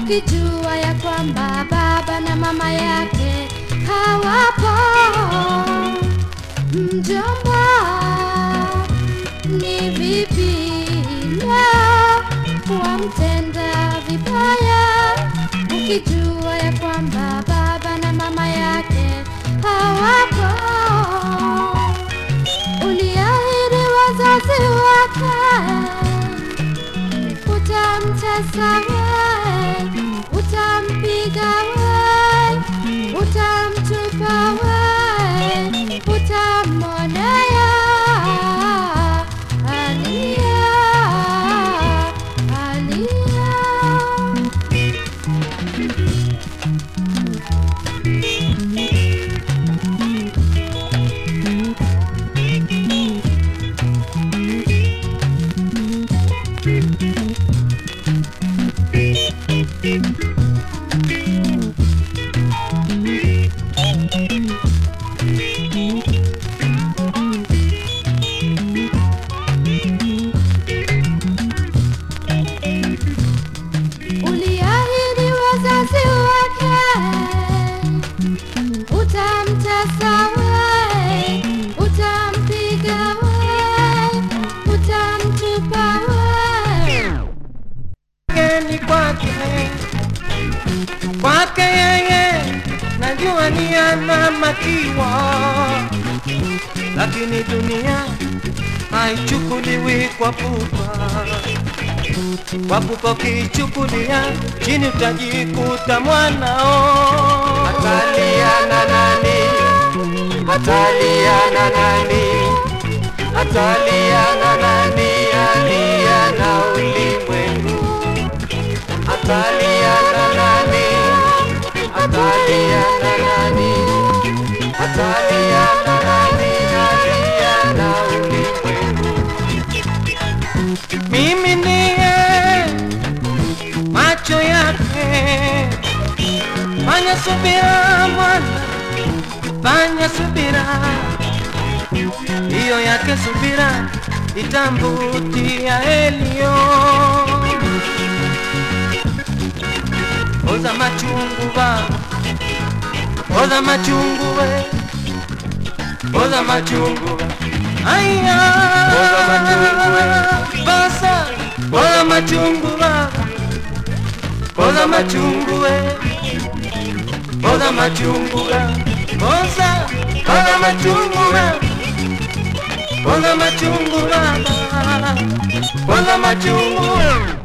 ukijua ya kwamba baba na mama yake hawapo. Mjomba, ni vipi leo wamtenda vibaya, ukijua ya kwamba baba na mama yake hawapo. Uliahidi wazazi wake utamtesa wewe, utampiga wewe, utamtupa wewe, utamwonea alia, alia. Uliahidi wazazi wake utamtesa wewe, utampiga wewe, utamtupa wewe. Ni kwake yeye najua ni anamakiwa, lakini dunia haichukuliwi kwa pupa. Kwa pupa ukichukulia chini utajikuta mwanao atalia na nani, atalia na nani, atalia na nani, alia na ulimwengu. Atalia na nani, atalia na nani, atalia na nani, alia na ulimwengu. Mimi ndiye macho yake, fanya subira mwana, fanya subira. Hiyo yake subira itamvutia Elio. Oza machungu ba, oza machungu we, oza machungu ba. Aya, oza machungu we, basa, oza machungu ba, oza machungu we, oza machungu ba, oza machungu ba, oza machungu ba, oza machungu.